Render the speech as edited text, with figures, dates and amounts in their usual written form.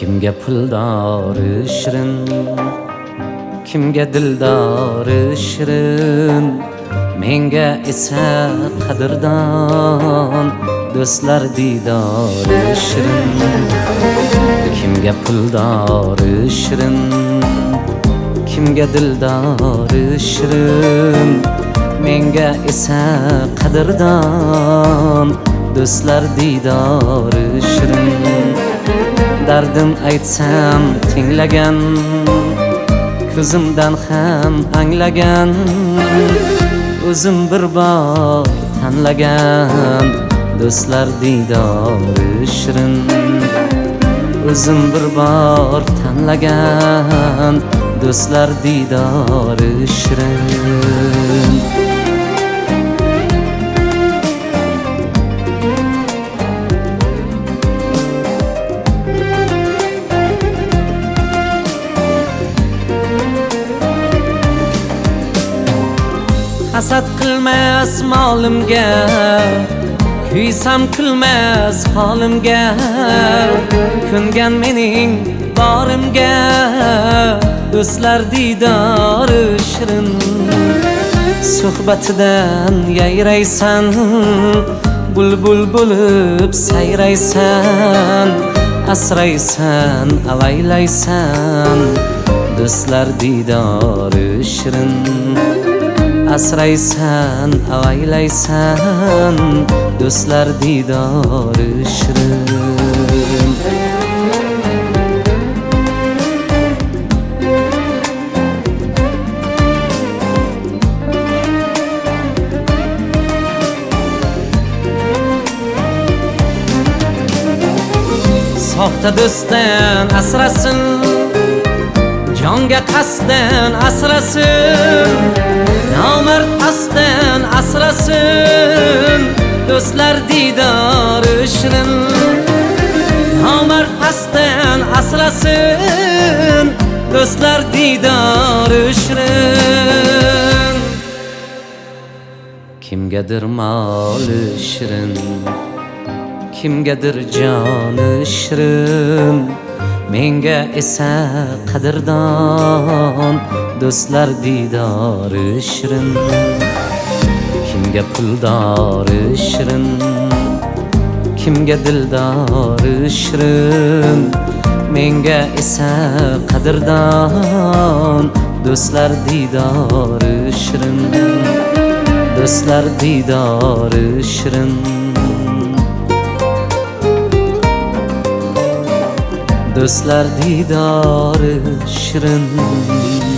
Kimga puldori shirin, kimga dildori shirin, menga esa qadrdon do'stlar didori shirin. Kimga puldori shirin, kimga dildori shirin, menga esa qadrdon do'stlar didori shirin. Dardim aytsam tinglagan, ko'zimdan ham anglagan, o'zim bir bor tanlagan do'stlar didori shirin. O'zim bir bor tanlagan do'stlar didori shirin. Hasad qilmas molimga, kuysam kulmas holimga, ko'ngan mening borimga do'stlar didori shirin. Suhbatidan yayraysan, bulbul bo'lib sayraysan, asraysan, avaylaysan do'stlar didori shirin. Asraysan, avaylaysan do'stlar didori shirin. Soxta do'stdan asrasin, jonga qasddan asrasin, nomard qasddan asrasin do'stlar didori shirin. Nomard qasddan asrasin do'stlar didori shirin. Kimgadir moli shirin, kimgadir joni shirin, menga esa qadrdon do'stlar didori shirin. Kimga puldori shirin, kimga dildori shirin, menga esa qadrdon do'stlar didori shirin. Do'stlar didori shirin. Do'stlar didori shirin.